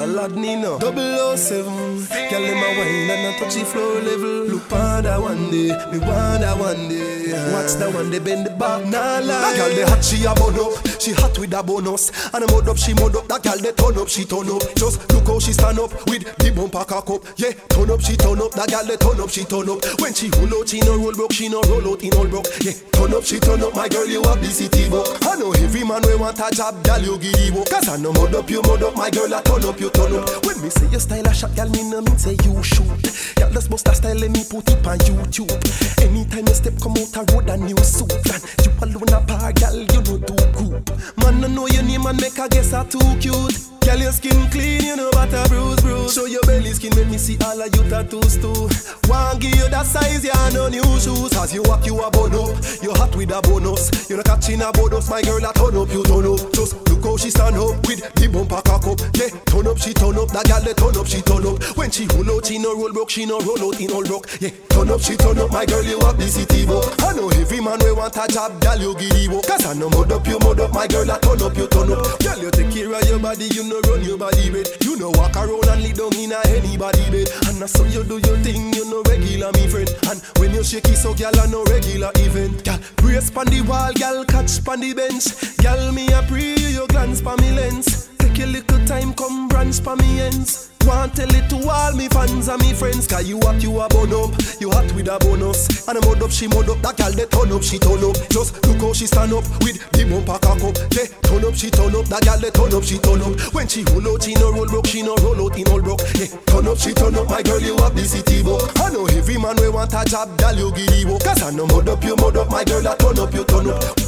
Aladnino 007. Girl in my wine and a touchy floor level. Look on that one day, me want that one day. Watch that one day bend the back, nah lie. That girl they hot, she a bun up. She hot with a bonus. And a mud up, she mud up. That girl they turn up, she turn up. Just look how she stand up with the bumper cock up. Yeah, turn up, she turn up. That girl they turn up, she turn up. When she roll out, she no roll broke, she no roll out in all broke. Yeah, turn up, she turn up. My girl, you have the city book. I know every man we want a job, girl you give it up. Cause I know mud up, you mud up. My girl, I turn up, you turn up. When me say your style a shot, girl, me no mean say you shoot. Girl, just bust that style, let me put it on YouTube. Anytime you step come out a road a new suit. And you alone a bar, girl, you know do group. Man, no know your name and make a guess are too cute. Girl, your skin clean, you know but a bruise. Show your belly skin, make me see all of you tattoos too. Want give you that size, yeah, no new shoes. As you walk, you a bun up. You hot with a bonus. You not catching a bonus, my girl, a turn up, you turn up. Just look how she stand up with the bumper cock up. Yeah, turn up, she turn up. That girl, they turn up, she turn up. When she roll out, she no roll broke, she no roll out in all broke. Yeah, turn up, she turn up, my girl, you have the city book. I know every man we want a job, girl, you give it up. Cause I know mud up, you mud up, my girl, a turn up, you turn up. Girl, you take care of your body, you know run your body bed. You know walk around and lay down in a anybody bed. And I saw you do your thing, you know regular, me friend. And when you shake it, so girl, I know regular event. Girl, brace pon the wall, girl, catch pon the bench. Girl, me a pray you glance pon me lens. Take a little time, come branch pon me ends. Want tell it to all me fans and me friends. Cause you hot, you a bun up. You hot with a bonus. And a mud up, she mud up. That girl they turn up, she turn up. Just look how she stand up with the bumper cock up. Yeah, turn up, she turn up. That girl they turn up, she turn up. When she roll out, she no roll broke, she no roll out in all broke. Yeah, turn up, she turn up. My girl, you have the city book. I know every man we want a job, girl, you give it up. Cause I know mud up, you mud up. My girl, I turn up, you turn up.